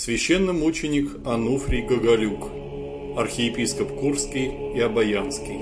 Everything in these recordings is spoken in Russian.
Священномученик Ануфрий Гоголюк, архиепископ Курский и Обаянский.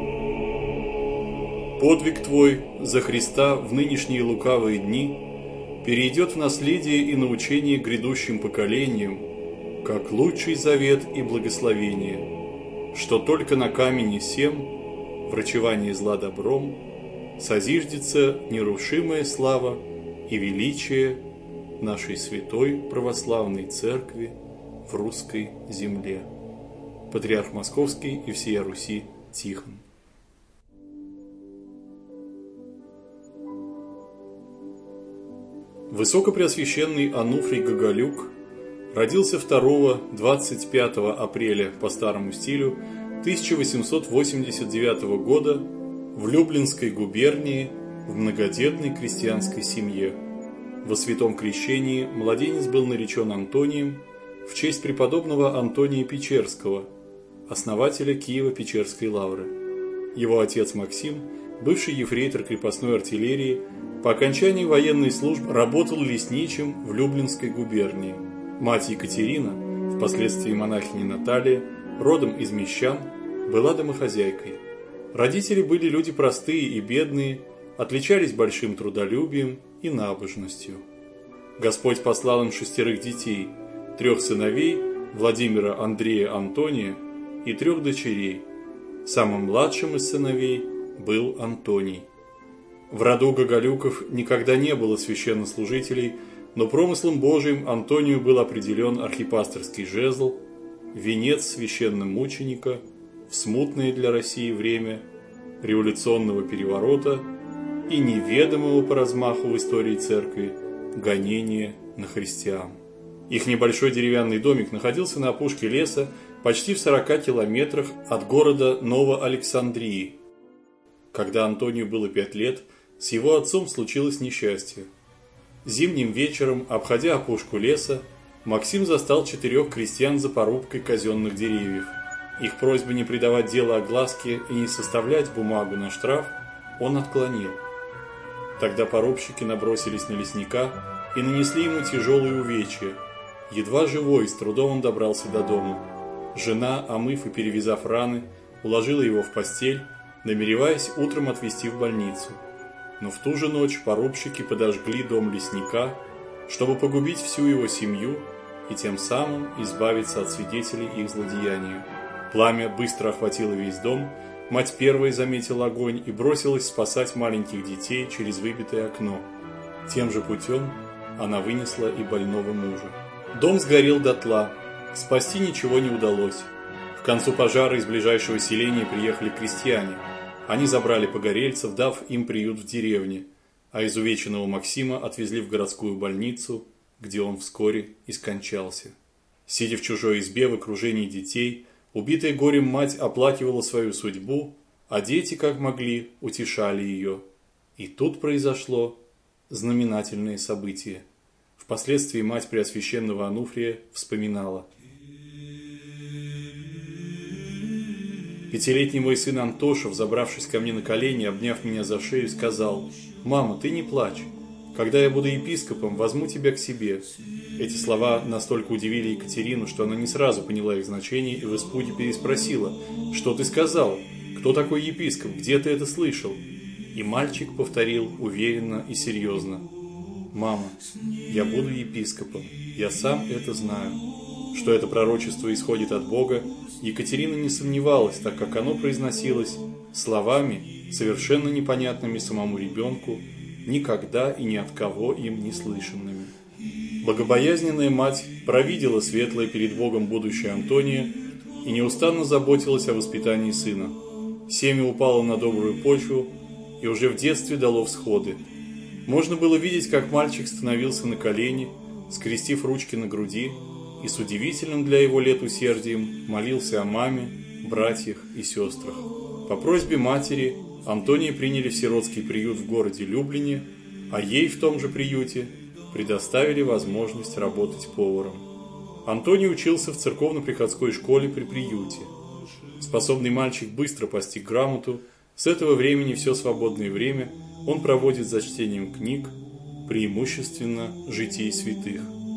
Подвиг твой за Христа в нынешние лукавые дни перейдет в наследие и научение грядущим поколениям, как лучший завет и благословение, что только на камне сем, врачевании зла добром, созиждется нерушимая слава и величие нашей святой православной церкви в русской земле. Патриарх Московский и всея Руси Тихон. Высокопреосвященный Ануфрий Гоголюк родился 2-25 апреля по старому стилю 1889 года в Люблинской губернии в многодетной крестьянской семье. Во святом крещении младенец был наречен Антонием в честь преподобного Антония Печерского, основателя Киево-Печерской лавры. Его отец Максим, бывший ефрейтор крепостной артиллерии, по окончании военной службы работал лесничим в Люблинской губернии. Мать Екатерина, впоследствии монахиня Наталья, родом из мещан, была домохозяйкой. Родители были люди простые и бедные, отличались большим трудолюбием и набожностью. Господь послал им 6 детей, 3 сыновей Владимира, Андрея, Антония и 3 дочерей. Самым младшим из сыновей был Антоний. В роду Гоголюков никогда не было священнослужителей, но промыслом Божиим Антонию был определен архипасторский жезл, венец священномученика в смутное для России время революционного переворота и неведомого по размаху в истории церкви гонения на христиан. Их небольшой деревянный домик находился на опушке леса почти в 40 километрах от города Новоалександрии. Когда Антонию было 5 лет, с его отцом случилось несчастье. Зимним вечером, обходя опушку леса, Максим застал 4 крестьян за порубкой казенных деревьев. Их просьбы не придавать делу огласке и не составлять бумагу на штраф он отклонил. Тогда порубщики набросились на лесника и нанесли ему тяжелые увечья. Едва живой, с трудом он добрался до дома. Жена, омыв и перевязав раны, уложила его в постель, намереваясь утром отвезти в больницу. Но в ту же ночь порубщики подожгли дом лесника, чтобы погубить всю его семью и тем самым избавиться от свидетелей их злодеяния. Пламя быстро охватило весь дом, мать первой заметила огонь и бросилась спасать маленьких детей через выбитое окно. Тем же путем она вынесла и больного мужа. Дом сгорел дотла, спасти ничего не удалось. К концу пожара из ближайшего селения приехали крестьяне. Они забрали погорельцев, дав им приют в деревне, а изувеченного Максима отвезли в городскую больницу, где он вскоре и скончался. Сидя в чужой избе в окружении детей, убитая горем мать оплакивала свою судьбу, а дети, как могли, утешали ее. И тут произошло знаменательное событие. Впоследствии мать Преосвященного Ануфрия вспоминала: «5-летний мой сын Антоша, забравшись ко мне на колени, обняв меня за шею, сказал: «Мама, ты не плачь. Когда я буду епископом, возьму тебя к себе». Эти слова настолько удивили Екатерину, что она не сразу поняла их значение и в испуге переспросила: «Что ты сказал? Кто такой епископ? Где ты это слышал?» И мальчик повторил уверенно и серьезно: «Мама, я буду епископом. Я сам это знаю». Что это пророчество исходит от Бога, Екатерина не сомневалась, так как оно произносилось словами, совершенно непонятными самому ребенку, никогда и ни от кого им не слышанными. Богобоязненная мать провидела светлое перед Богом будущее Антония и неустанно заботилась о воспитании сына. Семя упало на добрую почву и уже в детстве дало всходы. Можно было видеть, как мальчик становился на колени, скрестив ручки на груди, и с удивительным для его лет усердием молился о маме, братьях и сестрах. По просьбе матери Антония приняли в сиротский приют в городе Люблине, а ей в том же приюте предоставили возможность работать поваром. Антоний учился в церковно-приходской школе при приюте. Способный мальчик быстро постиг грамоту, с этого времени все свободное время он проводит за чтением книг, преимущественно житий святых.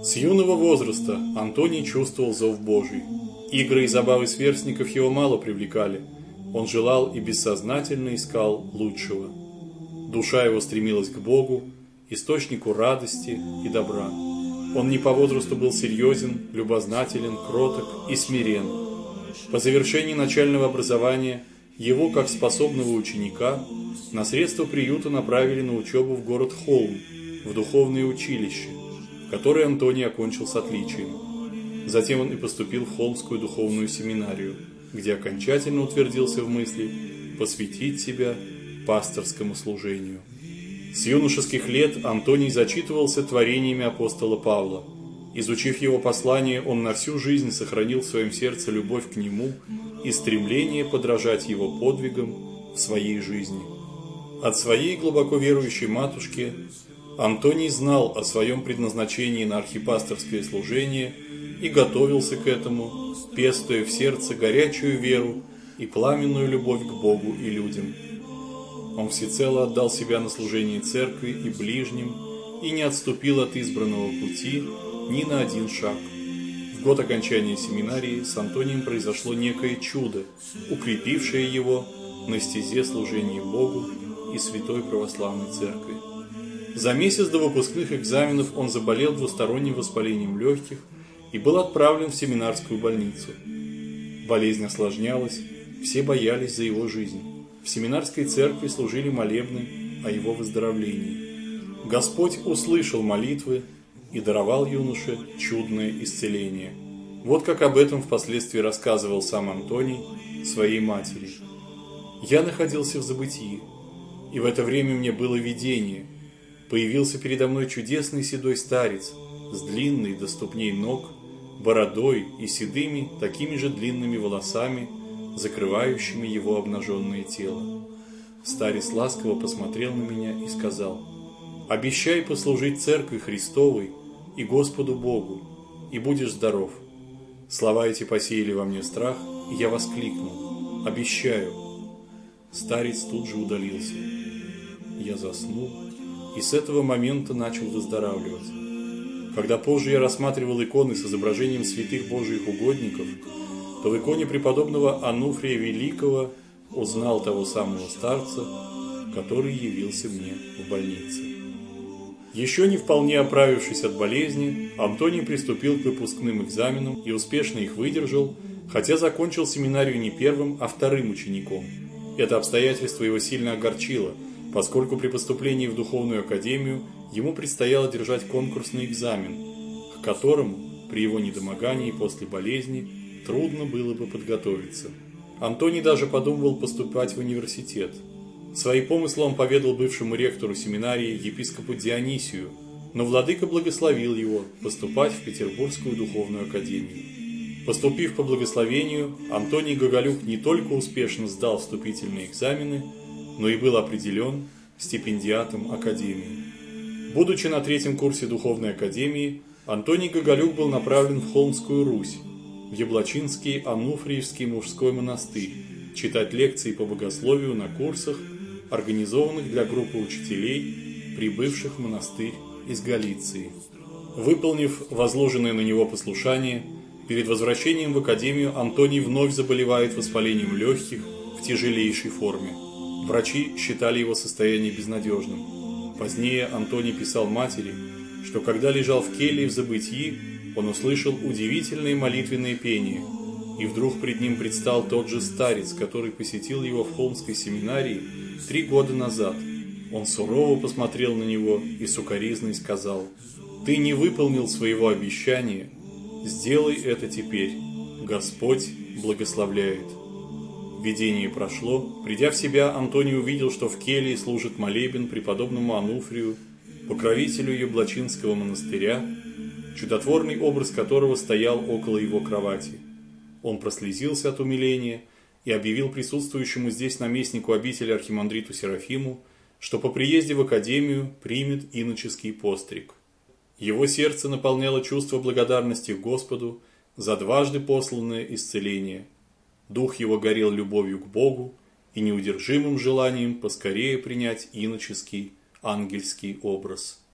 С юного возраста Антоний чувствовал зов Божий. Игры и забавы сверстников его мало привлекали. Он желал и бессознательно искал лучшего. Душа его стремилась к Богу, источнику радости и добра. Он не по возрасту был серьезен, любознателен, кроток и смирен. По завершении начального образования его, как способного ученика, на средства приюта направили на учебу в город Холм, в духовное училище, которое Антоний окончил с отличием. Затем он и поступил в Холмскую духовную семинарию, где окончательно утвердился в мысли посвятить себя пасторскому служению. С юношеских лет Антоний зачитывался творениями апостола Павла. Изучив его послание, он на всю жизнь сохранил в своем сердце любовь к нему и стремление подражать его подвигам в своей жизни. От своей глубоко верующей матушки Антоний знал о своем предназначении на архипасторское служение и готовился к этому, пестуя в сердце горячую веру и пламенную любовь к Богу и людям. Он всецело отдал себя на служение церкви и ближним и не отступил от избранного пути ни на один шаг. В год окончания семинарии с Антонием произошло некое чудо, укрепившее его на стезе служения Богу и Святой Православной Церкви. За месяц до выпускных экзаменов он заболел двусторонним воспалением легких и был отправлен в семинарскую больницу. Болезнь осложнялась, все боялись за его жизнь. В семинарской церкви служили молебны о его выздоровлении. Господь услышал молитвы и даровал юноше чудное исцеление. Вот как об этом впоследствии рассказывал сам Антоний своей матери. «Я находился в забытии, и в это время мне было видение. Появился передо мной чудесный седой старец с длинной до ступней ног, бородой и седыми, такими же длинными волосами, закрывающими его обнаженное тело. Старец ласково посмотрел на меня и сказал: «Обещай послужить Церкви Христовой и Господу Богу, и будешь здоров». Слова эти посеяли во мне страх, и я воскликнул: «Обещаю». Старец тут же удалился. Я заснул, и с этого момента начал выздоравливать. Когда позже я рассматривал иконы с изображением святых Божьих угодников, то в иконе преподобного Ануфрия Великого узнал того самого старца, который явился мне в больнице. Еще не вполне оправившись от болезни, Антоний приступил к выпускным экзаменам и успешно их выдержал, хотя закончил семинарию не первым, а вторым учеником. Это обстоятельство его сильно огорчило, поскольку при поступлении в духовную академию ему предстояло держать конкурсный экзамен, к которому при его недомогании после болезни трудно было бы подготовиться. Антоний даже подумывал поступать в университет. Свои помыслы он поведал бывшему ректору семинарии епископу Дионисию, но владыка благословил его поступать в Петербургскую духовную академию. Поступив по благословению, Антоний Гоголюк не только успешно сдал вступительные экзамены, но и был определен стипендиатом академии. Будучи на третьем курсе духовной академии, Антоний Гоголюк был направлен в Холмскую Русь, в Яблочинский Ануфриевский мужской монастырь, читать лекции по богословию на курсах, организованных для группы учителей, прибывших в монастырь из Галиции. Выполнив возложенное на него послушание, перед возвращением в академию Антоний вновь заболевает воспалением легких в тяжелейшей форме. Врачи считали его состояние безнадежным. Позднее Антоний писал матери, что когда лежал в келье в забытии, он услышал удивительные молитвенные пения, и вдруг пред ним предстал тот же старец, который посетил его в Холмской семинарии 3 года назад. Он сурово посмотрел на него и сукоризной сказал: «Ты не выполнил своего обещания, сделай это теперь, Господь благословляет». Видение прошло. Придя в себя, Антоний увидел, что в келье служит молебен преподобному Ануфрию, покровителю Яблочинского монастыря, чудотворный образ которого стоял около его кровати. Он прослезился от умиления и объявил присутствующему здесь наместнику обители архимандриту Серафиму, что по приезде в академию примет иноческий постриг. Его сердце наполняло чувство благодарности к Господу за дважды посланное исцеление. Дух его горел любовью к Богу и неудержимым желанием поскорее принять иноческий ангельский образ.